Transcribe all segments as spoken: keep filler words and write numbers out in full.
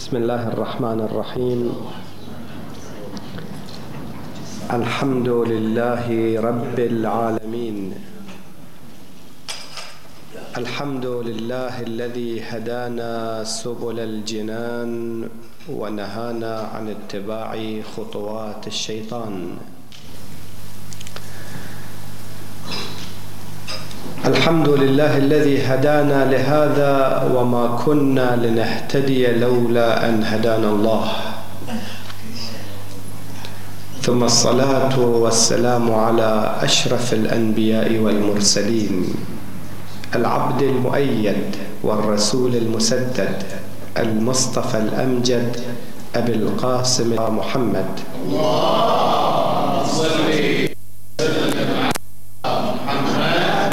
بسم الله الرحمن الرحيم. الحمد لله رب العالمين. الحمد لله الذي هدانا سبل الجنان ونهانا عن اتباع خطوات الشيطان. الحمد لله الذي هدانا لهذا وما كنا لنهتدي لولا أن هدانا الله. ثم الصلاة والسلام على أشرف الأنبياء والمرسلين، العبد المؤيد والرسول المسدد، المصطفى الأمجد، أبي القاسم محمد. اللهم صل وسلم على محمد.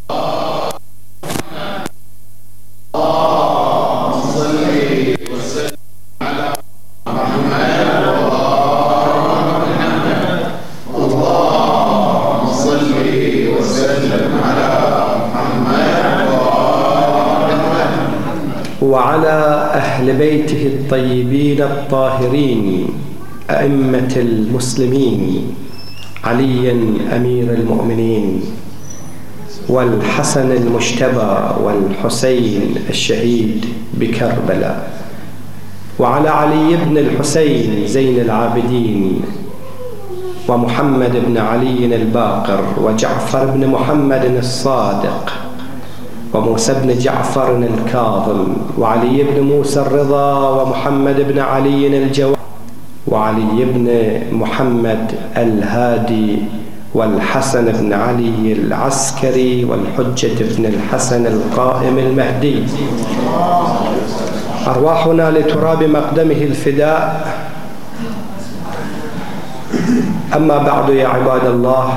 اللهم صل وسلم على محمد. اللهم صل وسلم على محمد وعلى أهل بيته الطيبين الطاهرين أئمة المسلمين، علي أمير المؤمنين، والحسن المجتبى، والحسين الشهيد بكربلاء، وعلى علي بن الحسين زين العابدين، ومحمد بن علي الباقر، وجعفر بن محمد الصادق، وموسى بن جعفر الكاظم، وعلي بن موسى الرضا، ومحمد بن علي الجواد، وعلي بن محمد الهادي، والحسن بن علي العسكري، والحجة بن الحسن القائم المهدي. أرواحنا لتراب مقدمه الفداء. أما بعد، يا عباد الله،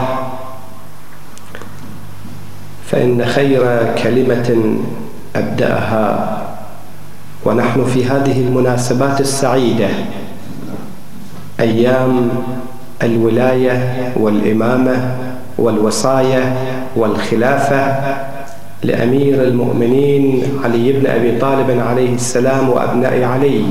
فإن خير كلمة أبدأها ونحن في هذه المناسبات السعيدة، أيام الولاية والإمامة والوصاية والخلافة لأمير المؤمنين علي بن أبي طالب عليه السلام وأبناء علي،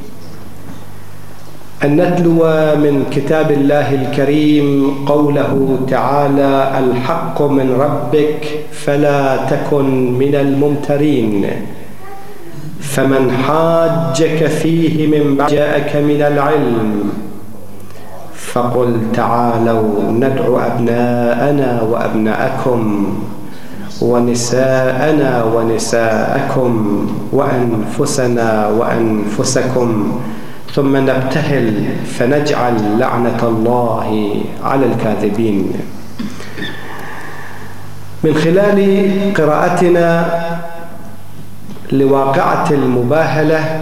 أن نتلو من كتاب الله الكريم قوله تعالى: الحق من ربك فلا تكن من الممترين، فمن حاجك فيه من بعد جاءك من العلم فقل تعالوا ندعو أبناءنا وأبناءكم ونساءنا ونساءكم وأنفسنا وأنفسكم ثم نبتهل فنجعل لعنة الله على الكاذبين. من خلال قراءتنا لواقعة المباهلة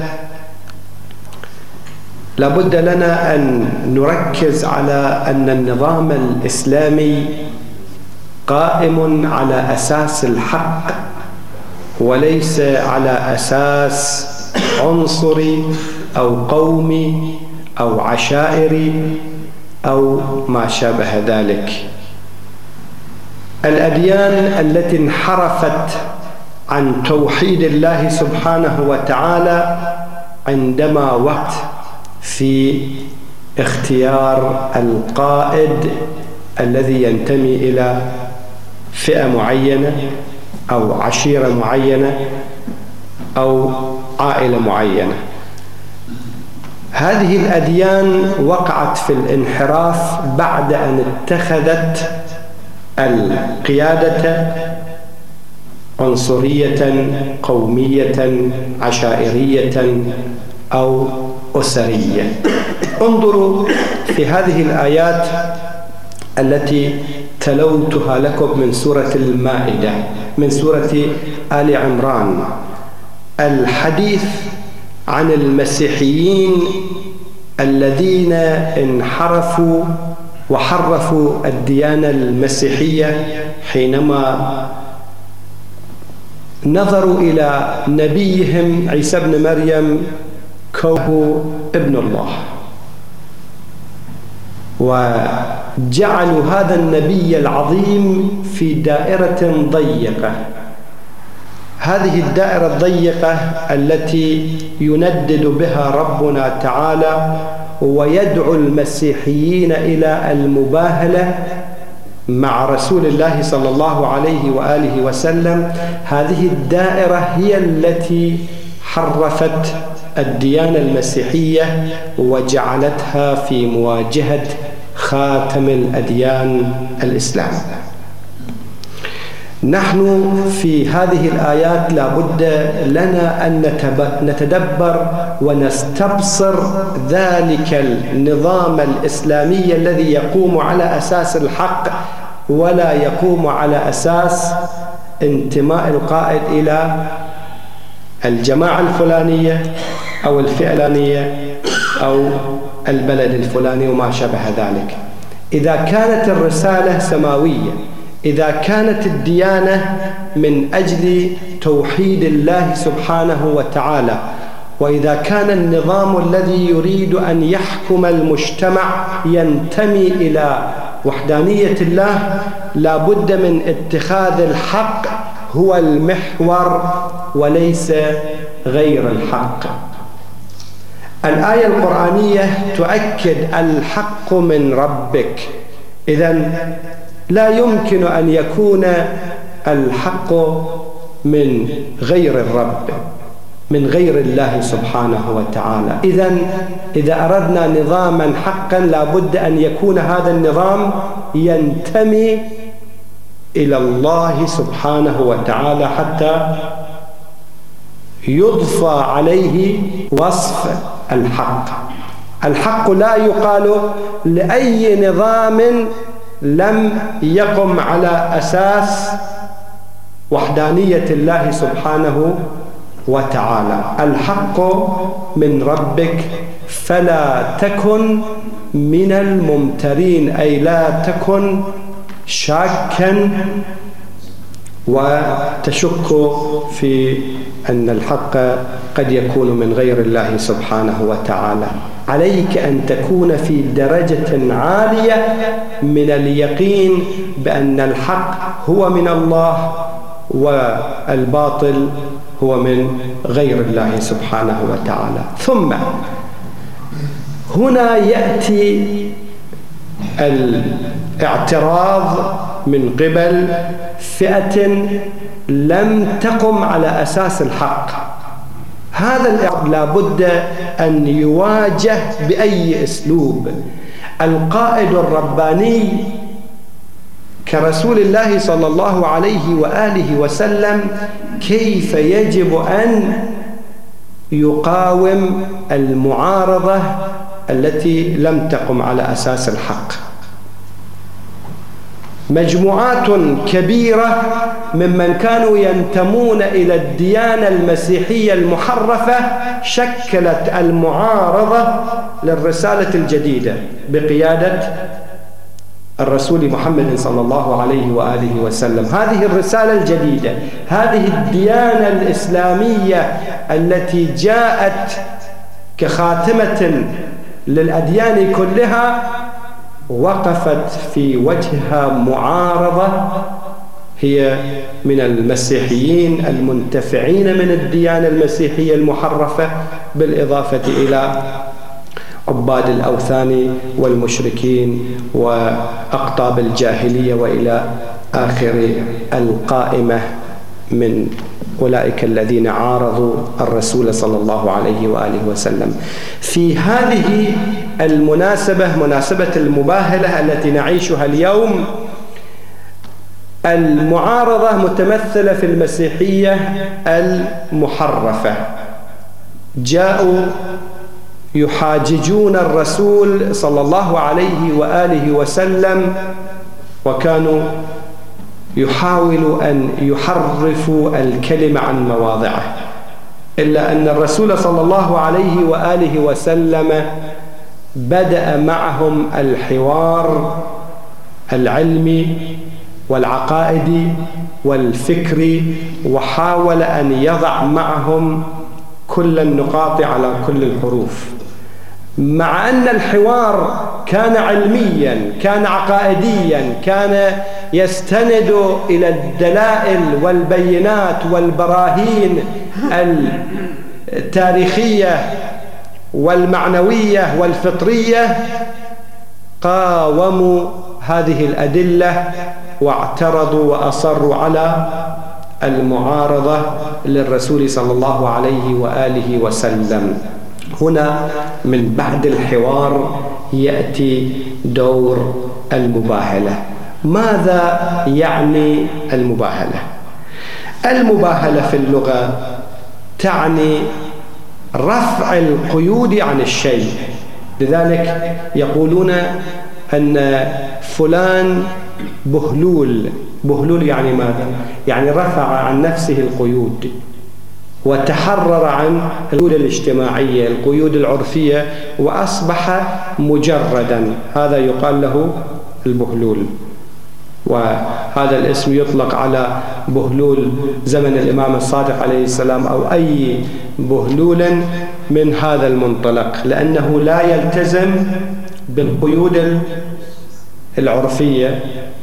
لابد لنا أن نركز على أن النظام الإسلامي قائم على أساس الحق وليس على أساس عنصري أو قومي أو عشائري أو ما شابه ذلك. الأديان التي انحرفت عن توحيد الله سبحانه وتعالى عندما وقت في اختيار القائد الذي ينتمي إلى فئة معينة أو عشيرة معينة أو عائلة معينة. هذه الأديان وقعت في الانحراف بعد أن اتخذت القيادة عنصرية، قومية، عشائرية أو أسرية. انظروا في هذه الآيات التي تلوتها لكم من سورة المائدة، من سورة آل عمران، الحديث عن المسيحيين الذين انحرفوا وحرفوا الديانة المسيحية حينما نظروا إلى نبيهم عيسى بن مريم كونه ابن الله، وجعلوا هذا النبي العظيم في دائرة ضيقة. هذه الدائرة الضيقة التي يندد بها ربنا تعالى ويدعو المسيحيين إلى المباهلة مع رسول الله صلى الله عليه وآله وسلم، هذه الدائرة هي التي حرفت الديانة المسيحية وجعلتها في مواجهة خاتم الأديان الإسلام. نحن في هذه الآيات لا بد لنا أن نتدبر ونستبصر ذلك النظام الإسلامي الذي يقوم على أساس الحق ولا يقوم على أساس انتماء القائد إلى الجماعة الفلانية أو الفئة الفلانية أو البلد الفلاني وما شابه ذلك. إذا كانت الرسالة سماوية، إذا كانت الديانة من أجل توحيد الله سبحانه وتعالى، وإذا كان النظام الذي يريد أن يحكم المجتمع ينتمي إلى وحدانية الله، لا بد من اتخاذ الحق هو المحور وليس غير الحق. الآية القرآنية تؤكد الحق من ربك، إذن لا يمكن أن يكون الحق من غير الرب، من غير الله سبحانه وتعالى. إذن إذا أردنا نظاما حقا لا بد أن يكون هذا النظام ينتمي إلى الله سبحانه وتعالى حتى يضفى عليه وصف الحق. الحق لا يقال لأي نظام لم يقم على أساس وحدانية الله سبحانه وتعالى. الحق من ربك فلا تكن من الممترين، أي لا تكن شاكا وتشك في أن الحق قد يكون من غير الله سبحانه وتعالى. عليك أن تكون في درجة عالية من اليقين بأن الحق هو من الله والباطل هو من غير الله سبحانه وتعالى. ثم هنا يأتي الاعتراض من قبل فئة لم تقم على أساس الحق. هذا الاعتراض لا بد أن يواجه بأي أسلوب. القائد الرباني كرسول الله صلى الله عليه وآله وسلم كيف يجب أن يقاوم المعارضة التي لم تقم على أساس الحق. مجموعات كبيرة ممن كانوا ينتمون إلى الديانة المسيحية المحرفة شكلت المعارضة للرسالة الجديدة بقيادة الرسول محمد صلى الله عليه وآله وسلم. هذه الرسالة الجديدة، هذه الديانة الإسلامية التي جاءت كخاتمة للأديان كلها وقفت في وجهها معارضة، هي من المسيحيين المنتفعين من الديانة المسيحية المحرفة، بالإضافة إلى عباد الأوثان والمشركين وأقطاب الجاهلية وإلى آخر القائمة من أولئك الذين عارضوا الرسول صلى الله عليه وآله وسلم. في هذه المناسبة، مناسبة المباهلة التي نعيشها اليوم، المعارضة متمثلة في المسيحية المحرفة. جاءوا يحاججون الرسول صلى الله عليه وآله وسلم وكانوا يحاولوا أن يحرفوا الكلمة عن مواضعه، إلا أن الرسول صلى الله عليه وآله وسلم بدأ معهم الحوار العلمي والعقائدي والفكري، وحاول أن يضع معهم كل النقاط على كل الحروف. مع أن الحوار كان علميا، كان عقائديا، كان يستند إلى الدلائل والبينات والبراهين التاريخية والمعنوية والفطرية قاوموا هذه الأدلة واعترضوا وأصروا على المعارضة للرسول صلى الله عليه وآله وسلم. هنا من بعد الحوار يأتي دور المباهلة. ماذا يعني المباهلة؟ المباهلة في اللغة تعني رفع القيود عن الشيء، لذلك يقولون أن فلان بهلول. بهلول يعني ماذا؟ يعني رفع عن نفسه القيود وتحرر عن القيود الاجتماعية، القيود العرفية، وأصبح مجردا. هذا يقال له البهلول، وهذا الاسم يطلق على بهلول زمن الإمام الصادق عليه السلام أو أي بهلول من هذا المنطلق، لأنه لا يلتزم بالقيود العرفية.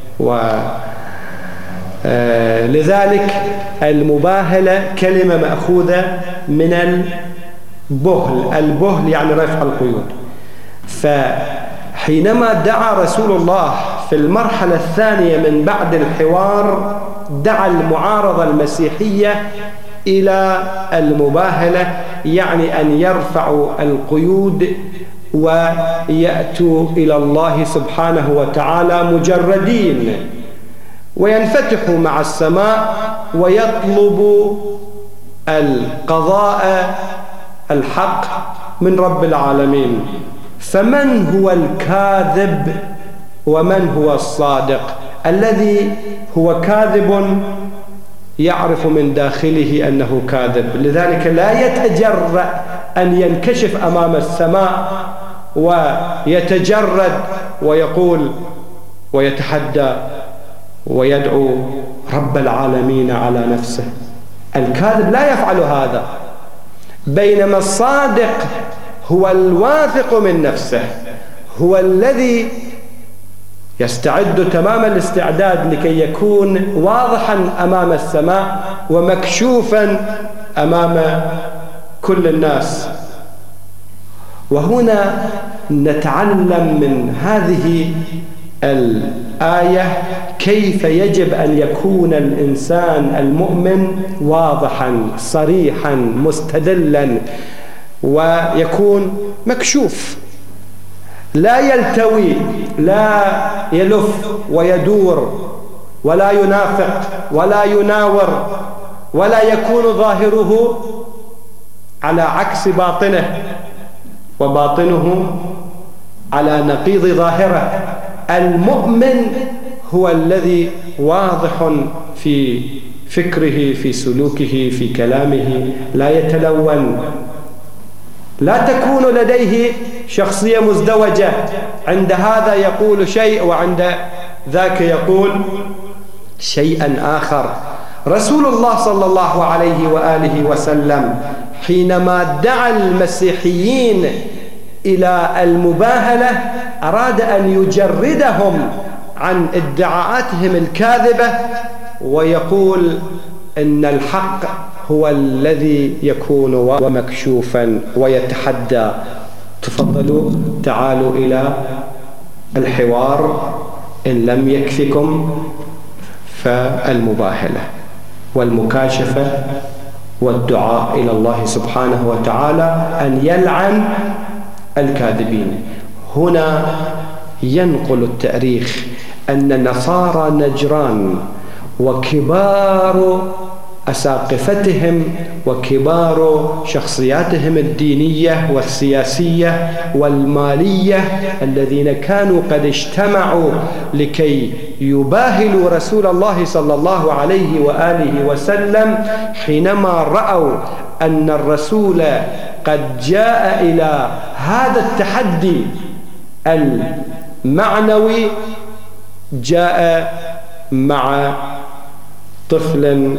ولذلك المباهلة كلمة مأخوذة من البهل. البهل يعني رفع القيود. فحينما دعا رسول الله في المرحلة الثانية من بعد الحوار دعا المعارضة المسيحية إلى المباهلة، يعني أن يرفعوا القيود ويأتوا إلى الله سبحانه وتعالى مجردين، وينفتحوا مع السماء ويطلبوا القضاء الحق من رب العالمين. فمن هو الكاذب ومن هو الصادق؟ الذي هو كاذب يعرف من داخله أنه كاذب، لذلك لا يتجرأ أن ينكشف أمام السماء ويتجرد ويقول ويتحدى ويدعو رب العالمين على نفسه. الكاذب لا يفعل هذا، بينما الصادق هو الواثق من نفسه، هو الذي يستعد تمام الاستعداد لكي يكون واضحا أمام السماء ومكشوفا أمام كل الناس. وهنا نتعلم من هذه الآية كيف يجب أن يكون الإنسان المؤمن واضحا صريحا مستدلا، ويكون مكشوف، لا يلتوي، لا يلف ويدور، ولا ينافق ولا يناور، ولا يكون ظاهره على عكس باطنه وباطنه على نقيض ظاهره. المؤمن هو الذي واضح في فكره، في سلوكه، في كلامه، لا يتلون، لا تكون لديه شخصية مزدوجة، عند هذا يقول شيء وعند ذاك يقول شيئا آخر. رسول الله صلى الله عليه وآله وسلم حينما دعا المسيحيين إلى المباهلة أراد أن يجردهم عن ادعاءاتهم الكاذبة ويقول إن الحق هو الذي يكون ومكشوفا ويتحدى. تفضلوا تعالوا إلى الحوار، إن لم يكفكم فالمباهلة والمكاشفة والدعاء إلى الله سبحانه وتعالى أن يلعن الكاذبين. هنا ينقل التاريخ أن نصارى نجران وكبار أساقفتهم وكبار شخصياتهم الدينية والسياسية والمالية الذين كانوا قد اجتمعوا لكي يباهلوا رسول الله صلى الله عليه وآله وسلم، حينما رأوا أن الرسول قد جاء إلى هذا التحدي المعنوي، جاء مع طفل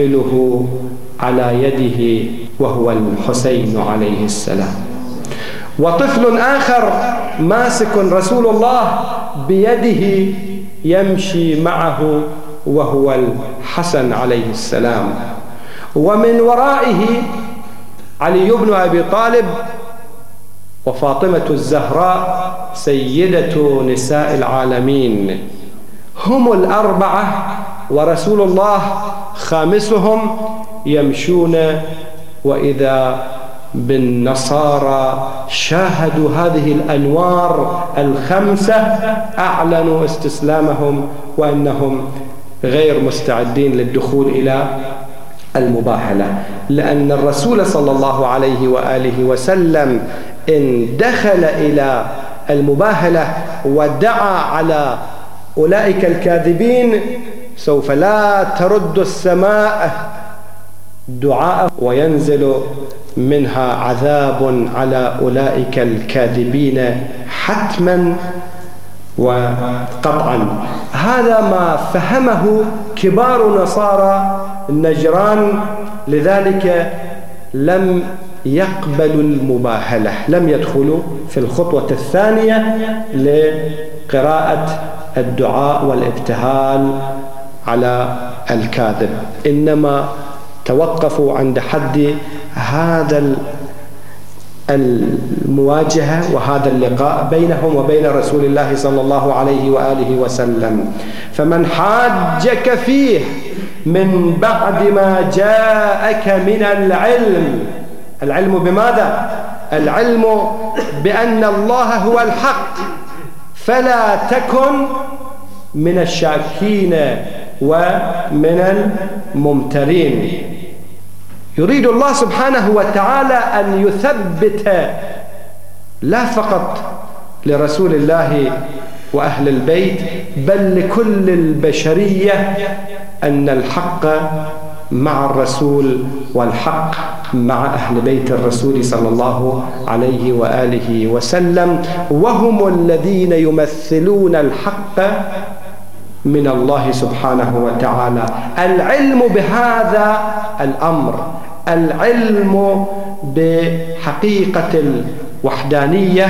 يحمله على يده وهو الحسين عليه السلام. وطفل آخر ماسك رسول الله بيده يمشي معه وهو الحسن عليه السلام، ومن ورائه علي بن أبي طالب وفاطمة الزهراء سيدة نساء العالمين، هم الأربعة ورسول الله خامسهم، يمشون وإذا بالنصارى شاهدوا هذه الأنوار الخمسة أعلنوا استسلامهم وأنهم غير مستعدين للدخول إلى المباهلة، لأن الرسول صلى الله عليه وآله وسلم إن دخل إلى المباهلة ودعا على أولئك الكاذبين سوف لا ترد السماء دعاء وينزل منها عذاب على أولئك الكاذبين حتما وقطعا. هذا ما فهمه كبار نصارى النجران، لذلك لم يقبلوا المباهلة، لم يدخلوا في الخطوة الثانية لقراءة الدعاء والابتهال على الكاذب، إنما توقفوا عند حد هذا المواجهة وهذا اللقاء بينهم وبين رسول الله صلى الله عليه وآله وسلم. فمن حاجك فيه من بعد ما جاءك من العلم، العلم بماذا؟ العلم بأن الله هو الحق، فلا تكن من الشاكين ومن الممترين. يريد الله سبحانه وتعالى أن يثبت لا فقط لرسول الله وأهل البيت بل لكل البشرية أن الحق مع الرسول والحق مع أهل بيت الرسول صلى الله عليه وآله وسلم، وهم الذين يمثلون الحق من الله سبحانه وتعالى. العلم بهذا الأمر، العلم بحقيقة الوحدانية،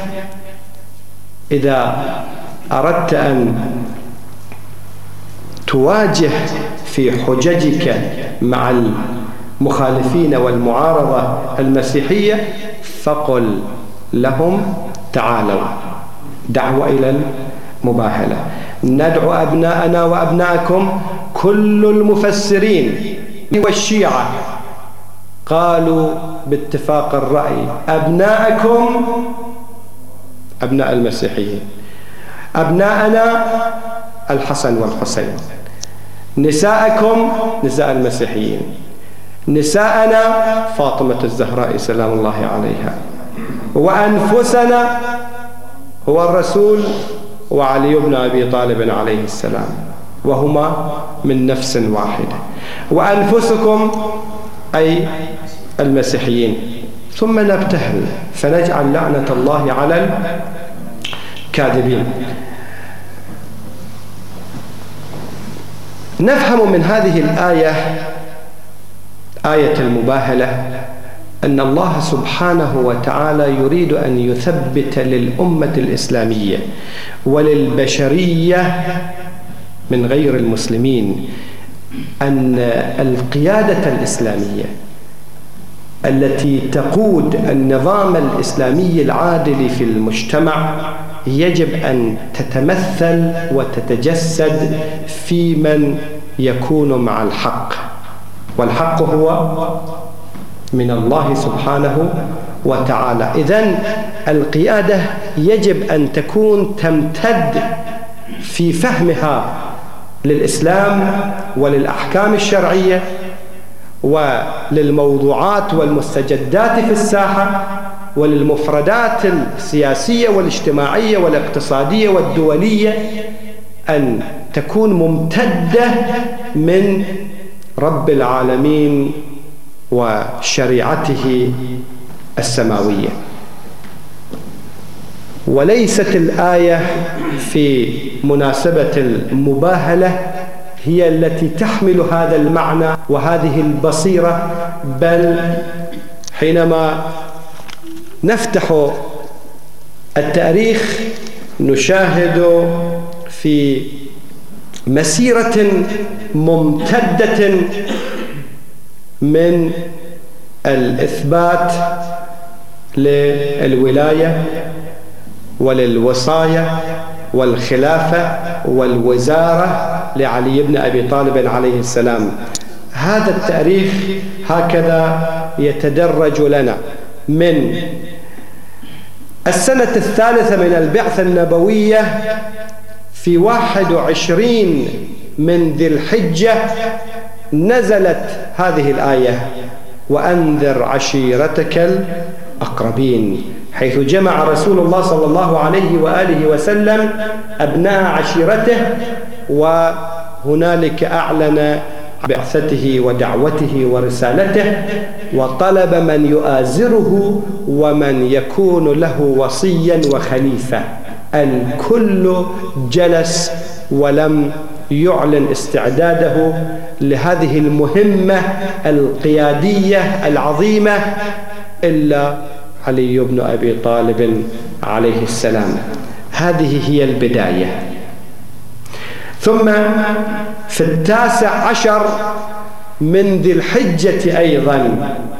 إذا أردت أن تواجه في حججك مع المخالفين والمعارضة المسيحية فقل لهم تعالوا، دعوة إلى المباهلة. ندعو أبناءنا وأبناءكم، كل المفسرين والشيعة قالوا باتفاق الرأي أبناءكم أبناء المسيحيين، أبناءنا الحسن والحسين، نساءكم نساء المسيحيين، نساءنا فاطمة الزهراء سلام الله عليها، وأنفسنا هو الرسول وعلي بن أبي طالب عليه السلام، وهما من نفس واحدة، وأنفسكم أي المسيحيين، ثم نبتهل فنجعل لعنة الله على الكاذبين. نفهم من هذه الآية، آية المباهلة، أن الله سبحانه وتعالى يريد أن يثبت للأمة الإسلامية وللبشرية من غير المسلمين أن القيادة الإسلامية التي تقود النظام الإسلامي العادل في المجتمع يجب أن تتمثل وتتجسد في من يكون مع الحق، والحق هو من الله سبحانه وتعالى. إذن القيادة يجب أن تكون تمتد في فهمها للإسلام وللأحكام الشرعية وللموضوعات والمستجدات في الساحة وللمفردات السياسية والاجتماعية والاقتصادية والدولية، أن تكون ممتدة من رب العالمين وشريعته السماوية. وليست الآية في مناسبة المباهلة هي التي تحمل هذا المعنى وهذه البصيرة، بل حينما نفتح التاريخ نشاهد في مسيرة ممتدة من الإثبات للولاية وللوصاية والخلافة والوزارة لعلي بن أبي طالب عليه السلام. هذا التاريخ هكذا يتدرج لنا من السنة الثالثة من البعثة النبوية في واحد وعشرين من ذي الحجة نزلت هذه الآية: وأنذر عشيرتك الأقربين، حيث جمع رسول الله صلى الله عليه وآله وسلم أبناء عشيرته، وهنالك أعلن بعثته ودعوته ورسالته، وطلب من يؤازره ومن يكون له وصيا وخليفة. الكل جلس ولم يعلن استعداده لهذه المهمة القيادية العظيمة إلا علي بن أبي طالب عليه السلام. هذه هي البداية. ثم في التاسع عشر من ذي الحجة أيضا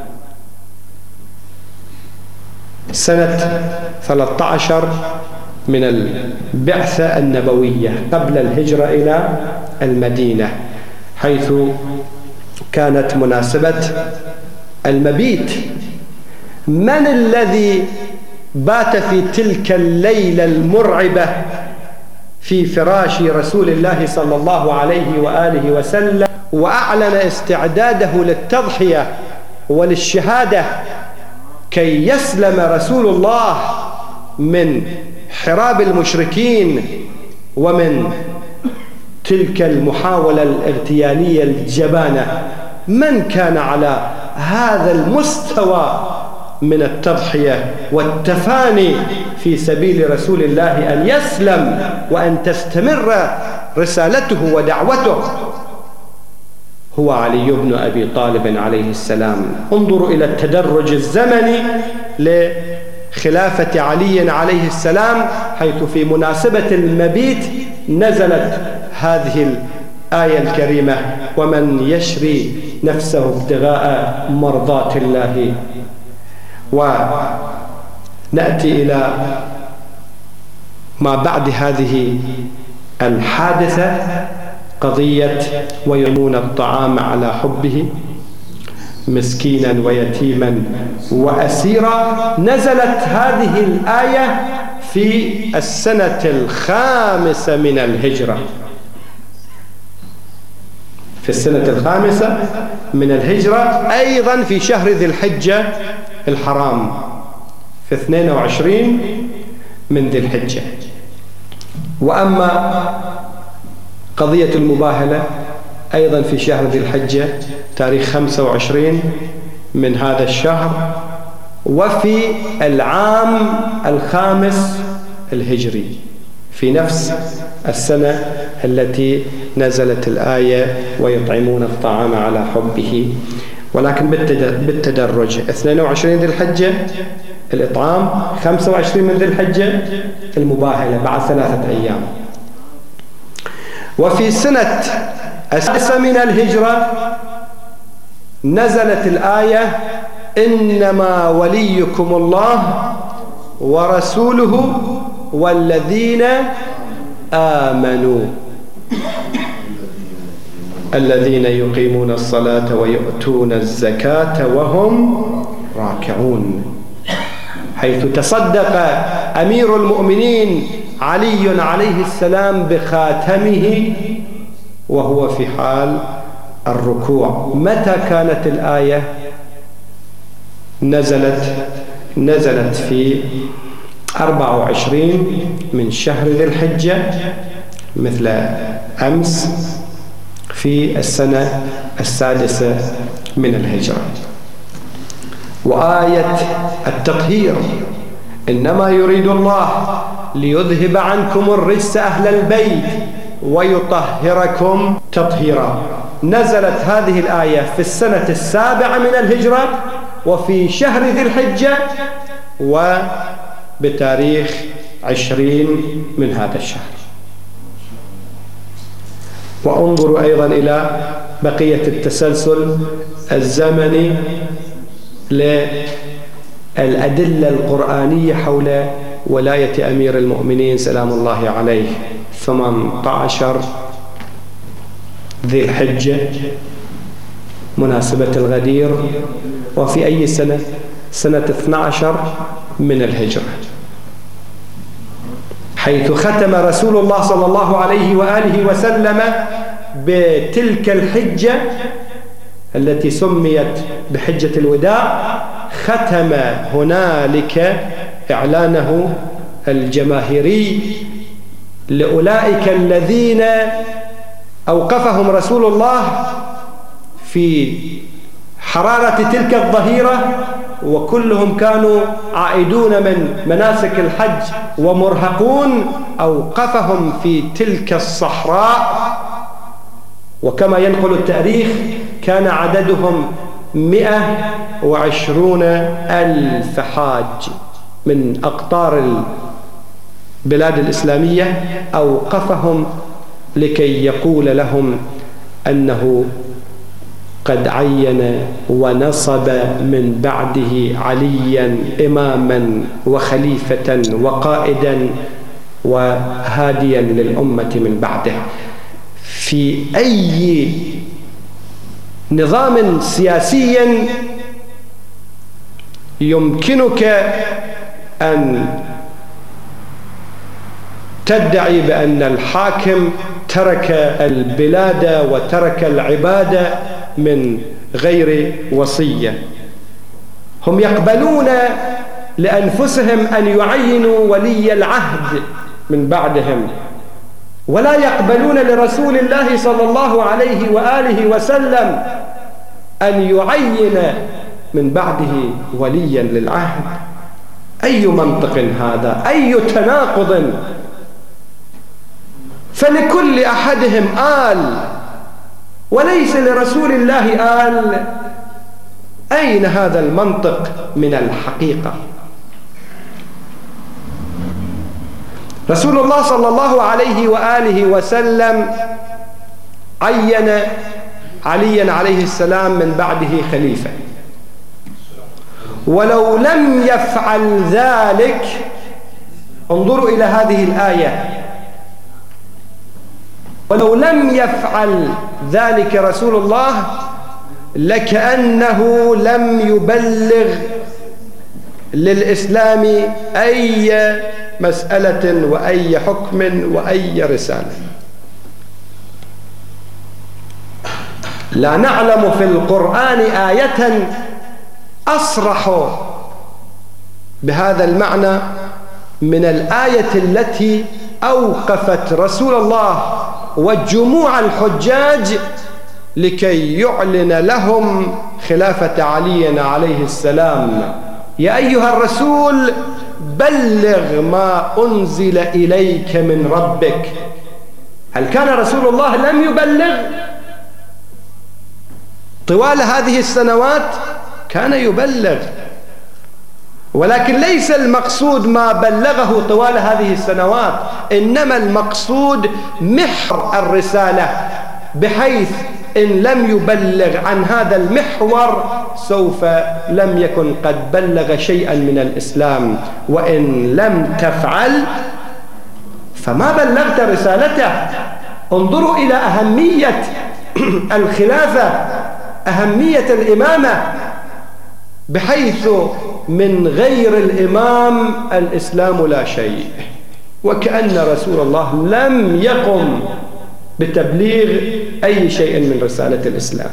سنة ثلاثة عشر من البعثة النبوية قبل الهجرة إلى المدينة، حيث كانت مناسبة المبيت. من الذي بات في تلك الليلة المرعبة في فراش رسول الله صلى الله عليه وآله وسلم وأعلن استعداده للتضحية وللشهادة كي يسلم رسول الله من حراب المشركين ومن تلك المحاولة الاغتيالية الجبانة؟ من كان على هذا المستوى من التضحية والتفاني في سبيل رسول الله أن يسلم وأن تستمر رسالته ودعوته؟ هو علي بن أبي طالب عليه السلام. انظروا إلى التدرج الزمني لخلافة علي عليه السلام، حيث في مناسبة المبيت نزلت هذه الآية الكريمة: ومن يشري نفسه ابتغاء مرضات الله. ونأتي إلى ما بعد هذه الحادثة، قضية ويطعمون الطعام على حبه مسكينا ويتيما وأسيرا. نزلت هذه الآية في السنة الخامسة من الهجرة، في السنة الخامسة من الهجرة، أيضا في شهر ذي الحجة الحرام، في اثنين وعشرين من ذي الحجة. وأما قضية المباهلة أيضا في شهر ذي الحجة تاريخ خمسة وعشرين من هذا الشهر، وفي العام الخامس الهجري في نفس السنة التي نزلت الآية ويطعمون الطعام على حبه، ولكن بالتدرج. اثنين وعشرين ذي الحجة الإطعام، خمسة وعشرين من ذي الحجة المباهلة بعد ثلاثة أيام. وفي سنة السادسة من الهجرة نزلت الآية: إنما وليكم الله ورسوله والذين آمنوا الذين يقيمون الصلاة ويؤتون الزكاة وهم راكعون. حيث تصدق أمير المؤمنين علي عليه السلام بخاتمه وهو في حال الركوع. متى كانت الآية نزلت؟ نزلت في أربعة وعشرين من شهر ذي الحجة مثل أمس في السنة السادسة من الهجرة. وآية التطهير: إنما يريد الله ليذهب عنكم الرجس أهل البيت ويطهركم تطهيرا. نزلت هذه الآية في السنة السابعة من الهجرة وفي شهر ذي الحجة وبتاريخ عشرين من هذا الشهر. وانظروا أيضا إلى بقية التسلسل الزمني للأدلة القرآنية حول ولاية أمير المؤمنين سلام الله عليه. ثمانية عشر ذي الحجة مناسبة الغدير، وفي أي سنة؟ سنة اثني عشر من الهجرة، حيث ختم رسول الله صلى الله عليه وآله وسلم بتلك الحجة التي سميت بحجة الوداع، ختم هنالك إعلانه الجماهيري لأولئك الذين أوقفهم رسول الله في حرارة تلك الظهيرة، وكلهم كانوا عائدون من مناسك الحج ومرهقون، أوقفهم في تلك الصحراء، وكما ينقل التاريخ كان عددهم مئة وعشرون ألف حاج من أقطار البلاد الإسلامية، أوقفهم لكي يقول لهم أنه قد عين ونصب من بعده عليا إماما وخليفة وقائدا وهاديا للأمة من بعده. في أي نظام سياسي يمكنك أن تدعي بأن الحاكم ترك البلاد وترك العبادة من غير وصية، هم يقبلون لأنفسهم أن يعينوا ولي العهد من بعدهم، ولا يقبلون لرسول الله صلى الله عليه وآله وسلم أن يعين من بعده وليا للعهد. أي منطق هذا؟ أي تناقض؟ فلكل أحدهم آل وليس لرسول الله آل. أين هذا المنطق من الحقيقة؟ رسول الله صلى الله عليه وآله وسلم عين عليا عليه السلام من بعده خليفة، ولو لم يفعل ذلك، انظروا إلى هذه الآية، ولو لم يفعل ذلك رسول الله لكأنه لم يبلغ للإسلام أي مسألة وأي حكم وأي رسالة. لا نعلم في القرآن آية أصرح بهذا المعنى من الآية التي أوقفت رسول الله وجموع الحجاج لكي يعلن لهم خلافة علي عليه السلام. يا أيها الرسول بلغ ما أنزل إليك من ربك. هل كان رسول الله لم يبلغ طوال هذه السنوات؟ كان يبلغ، ولكن ليس المقصود ما بلغه طوال هذه السنوات، إنما المقصود محور الرسالة، بحيث إن لم يبلغ عن هذا المحور سوف لم يكن قد بلغ شيئا من الإسلام، وإن لم تفعل فما بلغت رسالته. انظروا إلى أهمية الخلافة، أهمية الإمامة، بحيث من غير الإمام الإسلام لا شيء، وكأن رسول الله لم يقم بتبليغ أي شيء من رسالة الإسلام.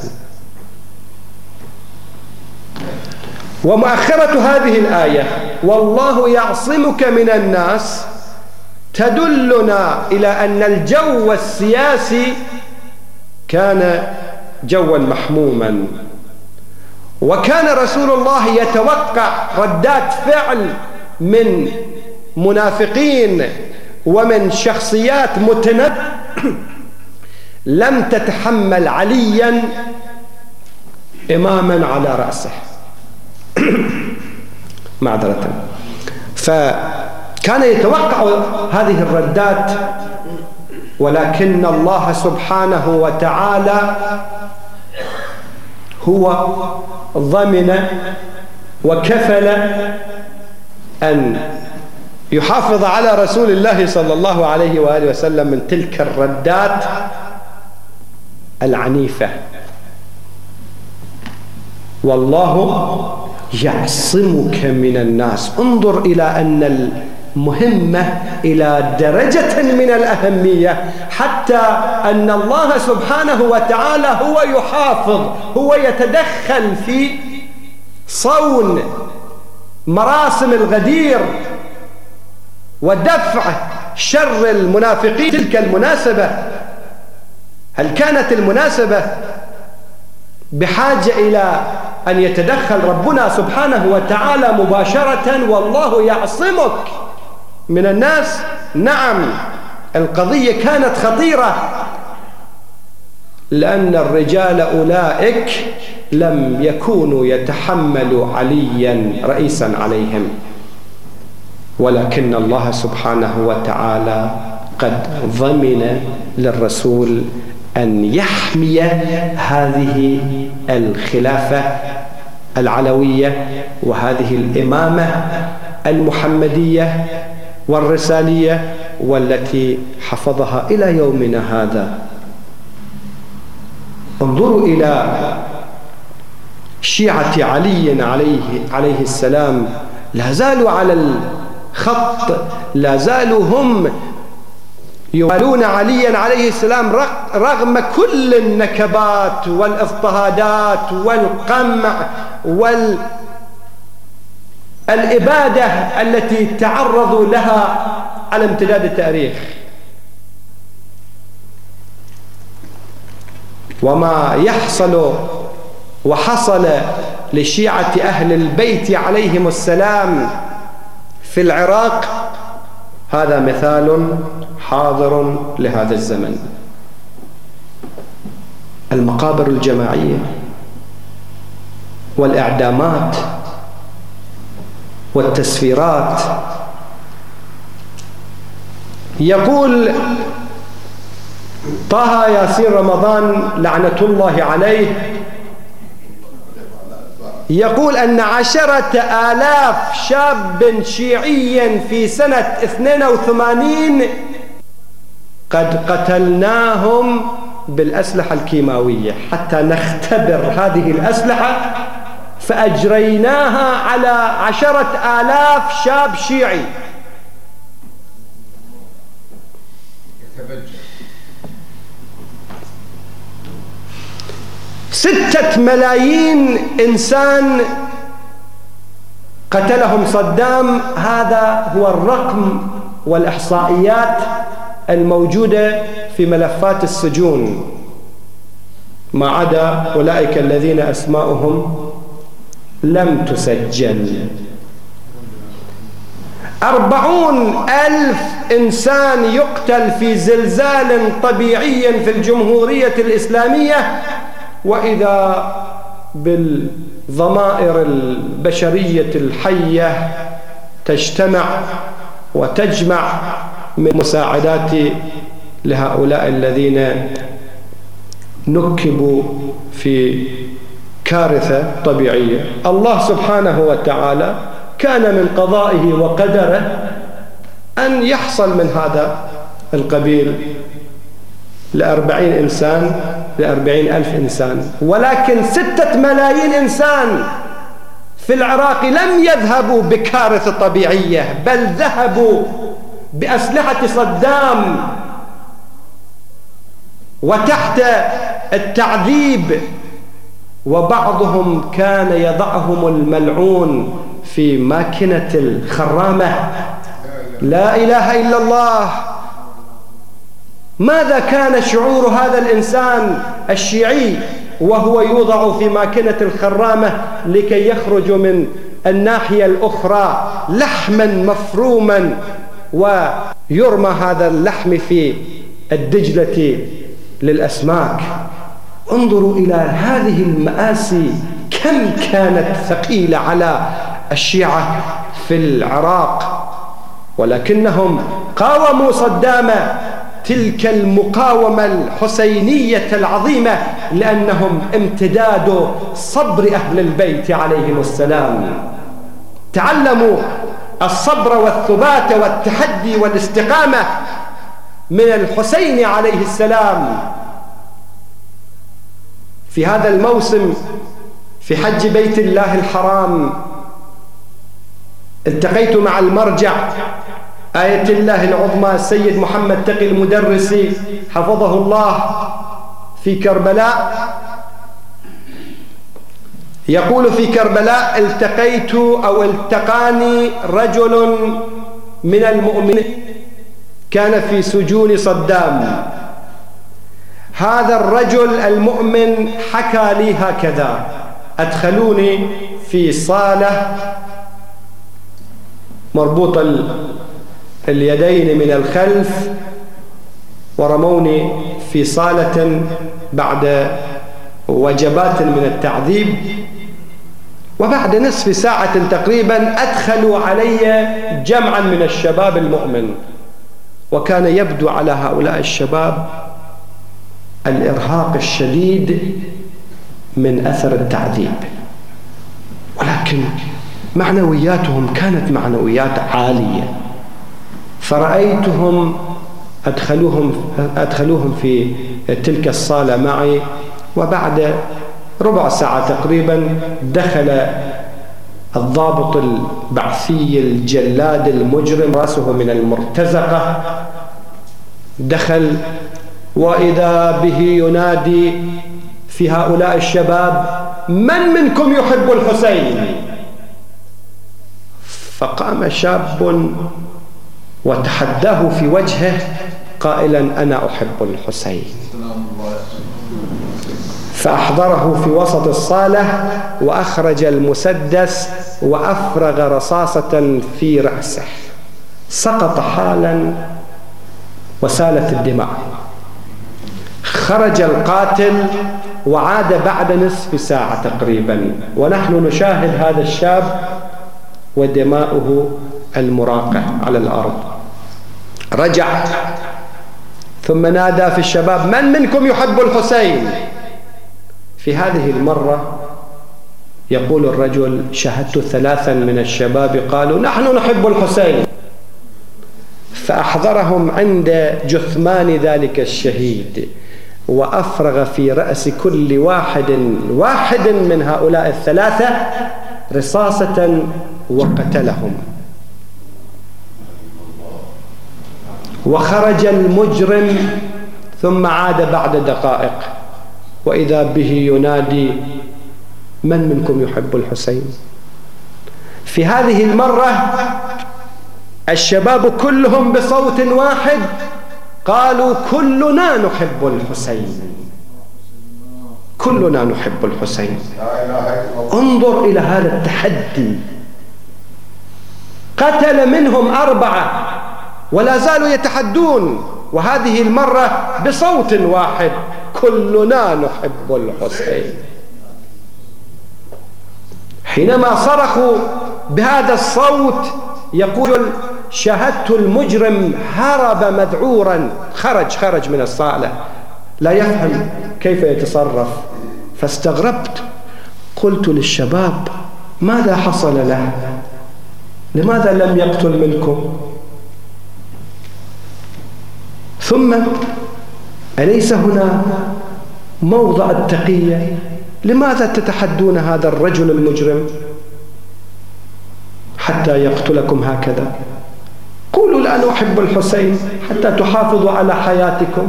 ومؤخرة هذه الآية والله يعصمك من الناس تدلنا إلى أن الجو السياسي كان جوا محموما، وكان رسول الله يتوقع ردات فعل من منافقين ومن شخصيات متنبئة لم تتحمل عليا إماما على رأسه. معذرة. فكان يتوقع هذه الردات، ولكن الله سبحانه وتعالى هو ضمن وكفل أن يحافظ على رسول الله صلى الله عليه وآله وسلم من تلك الردات العنيفة. والله يعصمك من الناس. انظر إلى أن المهمة إلى درجة من الأهمية، حتى أن الله سبحانه وتعالى هو يحافظ، هو يتدخل في صون مراسم الغدير ودفع شر المنافقين. تلك المناسبة، هل كانت المناسبة بحاجة إلى أن يتدخل ربنا سبحانه وتعالى مباشرة والله يعصمك من الناس؟ نعم، القضية كانت خطيرة، لأن الرجال أولئك لم يكونوا يتحملوا عليا رئيسا عليهم، ولكن الله سبحانه وتعالى قد ضمن للرسول أن يحمي هذه الخلافة العلوية وهذه الإمامة المحمدية والرسالية، والتي حفظها إلى يومنا هذا. انظروا إلى شيعة علي عليه, عليه السلام، لا زالوا على الخط، لا زالوا هم يوالون عليا عليه السلام رغم كل النكبات والاضطهادات والقمع والإبادة التي تعرضوا لها على امتداد التاريخ. وما يحصل وحصل لشيعة أهل البيت عليهم السلام في العراق هذا مثال حاضر لهذا الزمن. المقابر الجماعية والإعدامات والتسفيرات. يقول طه ياسين رمضان لعنة الله عليه، يقول أن عشرة آلاف شاب شيعي في سنة اثنين وثمانين قد قتلناهم بالأسلحة الكيماوية حتى نختبر هذه الأسلحة، فأجريناها على عشرة آلاف شاب شيعي. ستة ملايين إنسان قتلهم صدام. هذا هو الرقم والإحصائيات الموجودة في ملفات السجون، ما عدا أولئك الذين أسماؤهم لم تسجل. أربعون ألف إنسان يقتل في زلزال طبيعي في الجمهورية الإسلامية، وإذا بالضمائر البشرية الحية تجتمع وتجمع من مساعدات لهؤلاء الذين نكبوا في كارثة طبيعية. الله سبحانه وتعالى كان من قضائه وقدره أن يحصل من هذا القبيل لأربعين إنسان لأربعين ألف إنسان، ولكن ستة ملايين إنسان في العراق لم يذهبوا بكارثة طبيعية، بل ذهبوا بأسلحة صدام وتحت التعذيب، وبعضهم كان يضعهم الملعون في ماكينة الخرامة. لا إله إلا الله. ماذا كان شعور هذا الإنسان الشيعي وهو يوضع في ماكينة الخرامة لكي يخرج من الناحية الأخرى لحما مفروما ويرمى هذا اللحم في الدجلة للأسماك؟ انظروا إلى هذه المآسي كم كانت ثقيلة على الشيعة في العراق، ولكنهم قاوموا صدام تلك المقاومة الحسينية العظيمة لأنهم امتداد صبر أهل البيت عليهم السلام، تعلموا الصبر والثبات والتحدي والاستقامة من الحسين عليه السلام. في هذا الموسم في حج بيت الله الحرام التقيت مع المرجع آية الله العظمى السيد محمد تقي المدرسي حفظه الله في كربلاء، يقول في كربلاء التقيت أو التقاني رجل من المؤمنين كان في سجون صدام. هذا الرجل المؤمن حكى لي هكذا: أدخلوني في صالة مربوط اليدين من الخلف ورموني في صالة بعد وجبات من التعذيب، وبعد نصف ساعة تقريبا أدخلوا علي جمعا من الشباب المؤمن، وكان يبدو على هؤلاء الشباب الإرهاق الشديد من أثر التعذيب، ولكن معنوياتهم كانت معنويات عالية. فرأيتهم أدخلوهم, أدخلوهم في تلك الصالة معي، وبعد ربع ساعة تقريبا دخل الضابط البعثي الجلاد المجرم رأسه من المرتزقة، دخل وإذا به ينادي في هؤلاء الشباب: من منكم يحب الحسين؟ فقام شاب وتحداه في وجهه قائلا: أنا أحب الحسين. فأحضره في وسط الصالة وأخرج المسدس وأفرغ رصاصة في رأسه، سقط حالا وسالت الدماء. خرج القاتل وعاد بعد نصف ساعة تقريبا، ونحن نشاهد هذا الشاب ودماؤه المراقة على الأرض. رجع ثم نادى في الشباب: من منكم يحب الحسين؟ في هذه المرة يقول الرجل: شاهدت ثلاثا من الشباب قالوا: نحن نحب الحسين. فأحضرهم عند جثمان ذلك الشهيد وأفرغ في رأس كل واحد واحد من هؤلاء الثلاثة رصاصة وقتلهم. وخرج المجرم ثم عاد بعد دقائق وإذا به ينادي: من منكم يحب الحسين؟ في هذه المرة الشباب كلهم بصوت واحد قالوا: كلنا نحب الحسين، كلنا نحب الحسين. انظر إلى هذا التحدي، قتل منهم أربعة ولا زالوا يتحدون، وهذه المرة بصوت واحد: كلنا نحب الحسين. حينما صرخوا بهذا الصوت يقول: شاهدت المجرم هرب مذعورا، خرج خرج من الصالة لا يفهم كيف يتصرف. فاستغربت، قلت للشباب: ماذا حصل له؟ لماذا لم يقتل منكم؟ ثم أليس هنا موضع التقية؟ لماذا تتحدون هذا الرجل المجرم حتى يقتلكم هكذا؟ قولوا: لا نحب الحسين حتى تحافظوا على حياتكم.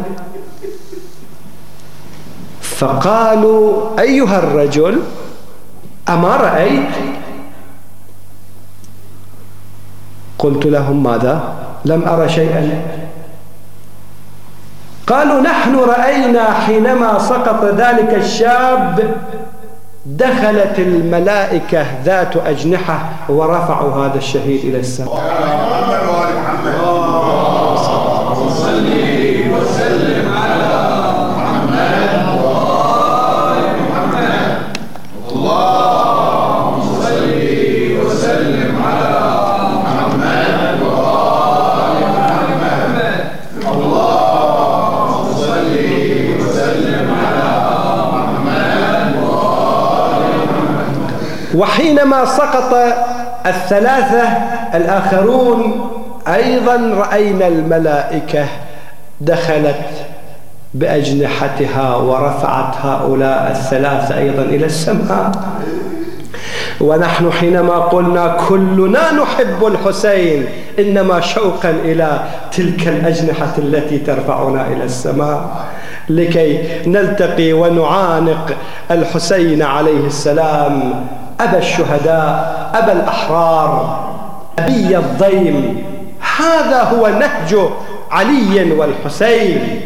فقالوا: أيها الرجل، أما رأيت؟ قلت لهم: ماذا؟ لم أرى شيئا. قالوا: نحن رأينا حينما سقط ذلك الشاب دخلت الملائكة ذات أجنحة ورفعوا هذا الشهيد إلى السماء. اللهم صل وسلم وحينما سقط الثلاثة الآخرون أيضا رأينا الملائكة دخلت بأجنحتها ورفعت هؤلاء الثلاثة أيضا إلى السماء. ونحن حينما قلنا كلنا نحب الحسين إنما شوقا إلى تلك الأجنحة التي ترفعنا إلى السماء لكي نلتقي ونعانق الحسين عليه السلام، أبا الشهداء، أبا الأحرار، أبي الضيم. هذا هو نهج علي والحسين.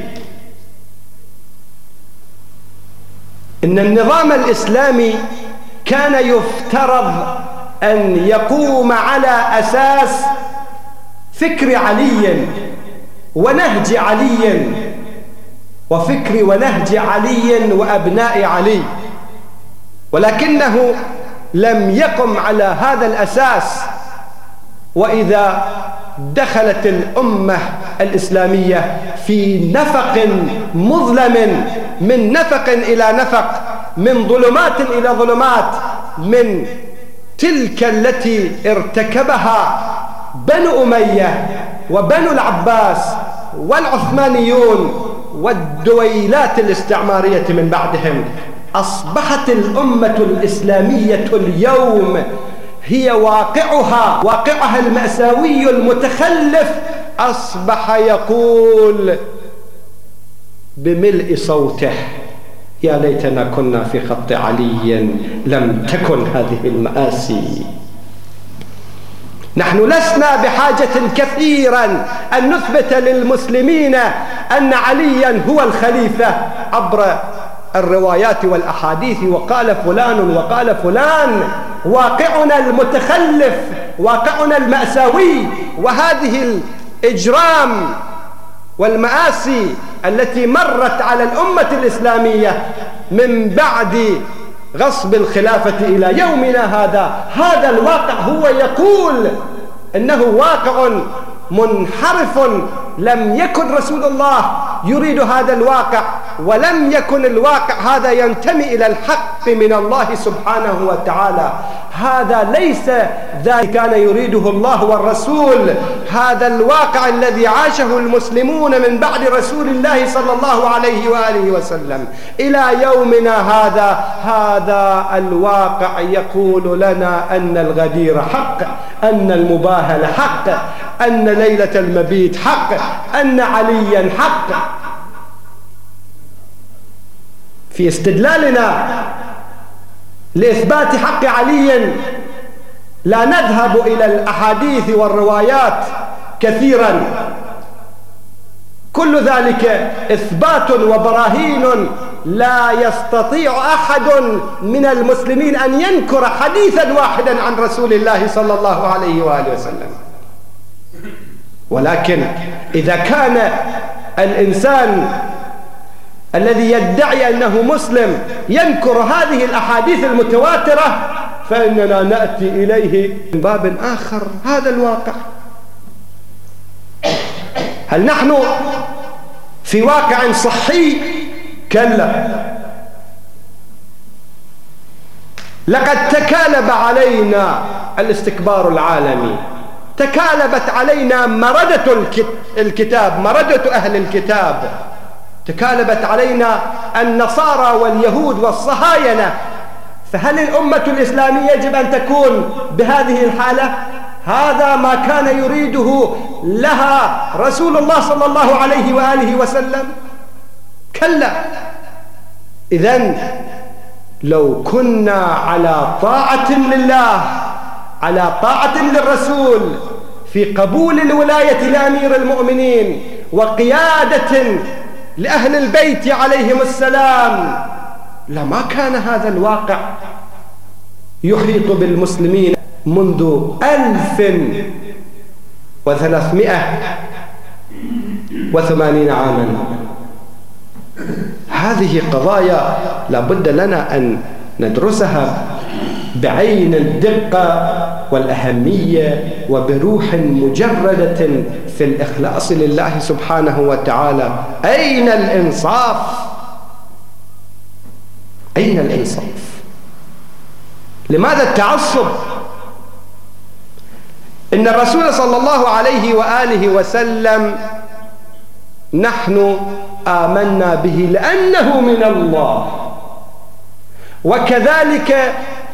إن النظام الإسلامي كان يفترض أن يقوم على أساس فكر علي ونهج علي وفكر ونهج علي وأبناء علي، ولكنه لم يقم على هذا الأساس. وإذا دخلت الأمة الإسلامية في نفق مظلم، من نفق إلى نفق، من ظلمات إلى ظلمات، من تلك التي ارتكبها بنو أمية وبنو العباس والعثمانيون والدويلات الاستعمارية من بعدهم، أصبحت الأمة الإسلامية اليوم هي واقعها واقعها المأساوي المتخلف أصبح يقول بملء صوته: يا ليتنا كنا في خط علي لم تكن هذه المآسي. نحن لسنا بحاجة كثيرا أن نثبت للمسلمين أن عليا هو الخليفة عبر الروايات والأحاديث، وقال فلان وقال فلان. واقعنا المتخلف، واقعنا المأساوي، وهذه الإجرام والمآسي التي مرت على الأمة الإسلامية من بعد غصب الخلافة إلى يومنا هذا، هذا الواقع هو يقول إنه واقع منحرف. لم يكن رسول الله يريد هذا الواقع، ولم يكن الواقع هذا ينتمي إلى الحق من الله سبحانه وتعالى. هذا ليس ذلك كان يريده الله والرسول. هذا الواقع الذي عاشه المسلمون من بعد رسول الله صلى الله عليه وآله وسلم إلى يومنا هذا، هذا الواقع يقول لنا أن الغدير حق، أن المباهل حق، أن ليلة المبيت حق، أن عليا حق. في استدلالنا لإثبات حق علي لا نذهب إلى الأحاديث والروايات كثيرا، كل ذلك إثبات وبراهين لا يستطيع أحد من المسلمين أن ينكر حديثا واحدا عن رسول الله صلى الله عليه وآله وسلم. ولكن إذا كان الإنسان الذي يدعي أنه مسلم ينكر هذه الأحاديث المتواترة، فإننا نأتي إليه من باب آخر. هذا الواقع. هل نحن في واقع صحي؟ كلا. لقد تكالب علينا الاستكبار العالمي، تكالبت علينا مردة الكتاب، مردة أهل الكتاب، تكالبت علينا النصارى واليهود والصهاينة. فهل الأمة الإسلامية يجب أن تكون بهذه الحالة؟ هذا ما كان يريده لها رسول الله صلى الله عليه وآله وسلم؟ كلا. إذن لو كنا على طاعة لله، على طاعة للرسول، في قبول الولاية لأمير المؤمنين وقيادة لأهل البيت عليهم السلام، لما كان هذا الواقع يحيط بالمسلمين منذ ألف وثلاثمائة وثمانين عاما. هذه قضايا لابد لنا أن ندرسها بعين الدقة والأهمية وبروح مجردة في الإخلاص لله سبحانه وتعالى. أين الإنصاف؟ أين الإنصاف؟ لماذا التعصب؟ إن الرسول صلى الله عليه وآله وسلم نحن آمنا به لأنه من الله، وكذلك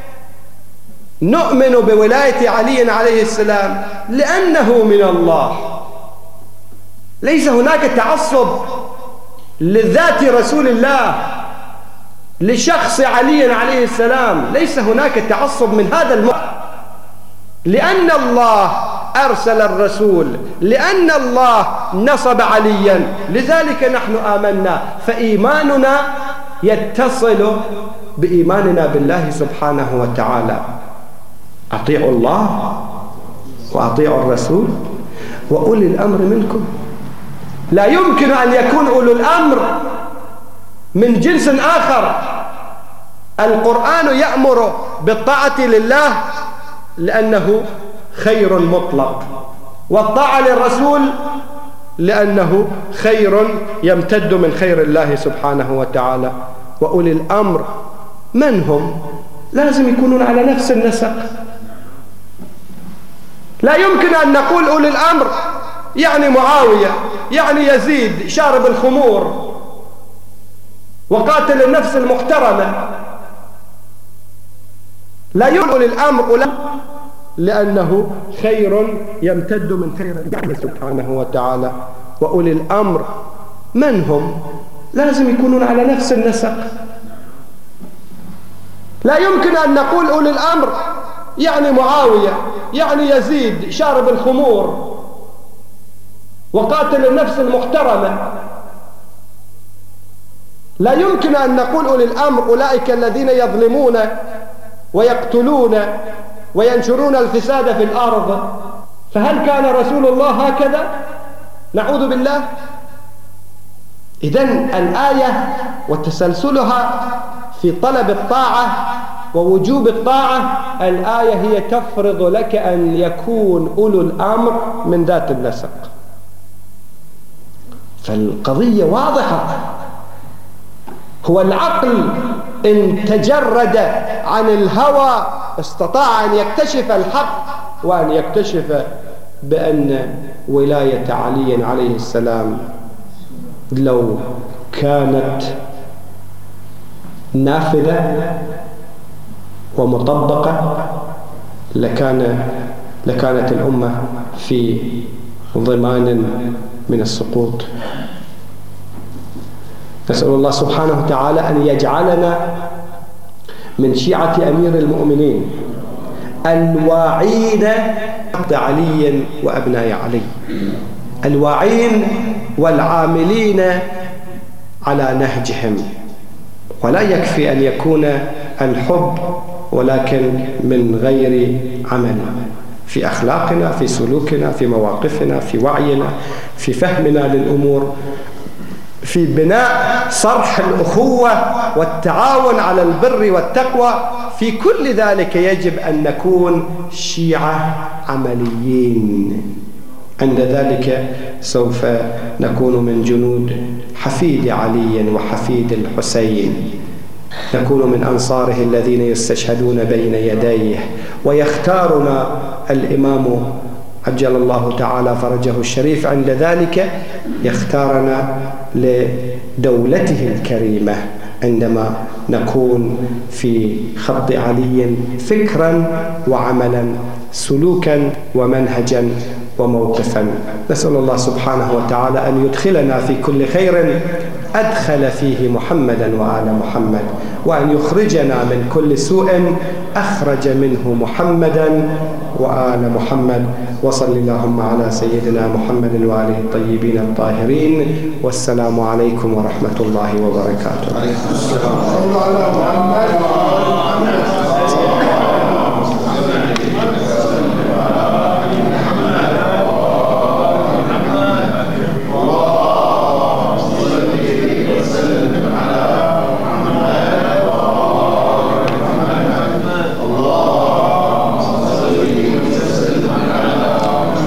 نؤمن بولاية علي عليه السلام لأنه من الله. ليس هناك تعصب لذات رسول الله، لشخص علي عليه السلام، ليس هناك تعصب من هذا المعنى. لأن الله أرسل الرسول، لأن الله نصب عليا، لذلك نحن آمنا. فإيماننا يتصل بإيماننا بالله سبحانه وتعالى. أطيعوا الله وأطيعوا الرسول وأولي الأمر منكم. لا يمكن أن يكون أولو الأمر من جنس آخر. القرآن يأمر بالطاعة لله لأنه خير مطلق، والطاعة للرسول لأنه خير يمتد من خير الله سبحانه وتعالى. وأولي الأمر من هم؟ لازم يكونون على نفس النسق. لا يمكن أن نقول أولي الأمر يعني معاوية، يعني يزيد شارب الخمور وقاتل النفس المحترمة. لا يمكن أولي الأمر أولي لأنه خير يمتد من خير الله سبحانه وتعالى. وأولي الأمر من هم؟ لازم يكونون على نفس النسق. لا يمكن أن نقول أولي الأمر يعني معاوية، يعني يزيد شارب الخمور وقاتل النفس المحترمة. لا يمكن أن نقول أولي الأمر أولئك الذين يظلمون ويقتلون وينشرون الفساد في الأرض. فهل كان رسول الله هكذا؟ نعوذ بالله. إذن الآية وتسلسلها في طلب الطاعة ووجوب الطاعة، الآية هي تفرض لك أن يكون أولو الأمر من ذات النسق. فالقضية واضحة. هو العقل إن تجرد عن الهوى استطاع أن يكتشف الحق وأن يكتشف بأن ولاية علي عليه السلام لو كانت نافذة ومطبقة لكان لكانت الأمة في ضمان من السقوط. نسأل الله سبحانه وتعالى أن يجعلنا من شيعة أمير المؤمنين الواعين حق علي وأبناء علي، الواعين والعاملين على نهجهم. ولا يكفي أن يكون الحب ولكن من غير عمل، في أخلاقنا، في سلوكنا، في مواقفنا، في وعينا، في فهمنا للأمور، في بناء صرح الأخوة والتعاون على البر والتقوى. في كل ذلك يجب أن نكون شيعة عمليين. عند ذلك سوف نكون من جنود حفيد علي وحفيد الحسين، نكون من أنصاره الذين يستشهدون بين يديه، ويختارنا الإمام عجل الله تعالى فرجه الشريف عند ذلك يختارنا لدولته الكريمة عندما نكون في خط علي فكرا وعملا، سلوكا ومنهجا وموقفا. نسأل الله سبحانه وتعالى أن يدخلنا في كل خير أدخل فيه محمدا وآل محمد، وأن يخرجنا من كل سوء أخرج منه محمدا وآل محمد. وصل اللهم على سيدنا محمد وآله الطيبين الطاهرين، والسلام عليكم ورحمة الله وبركاته.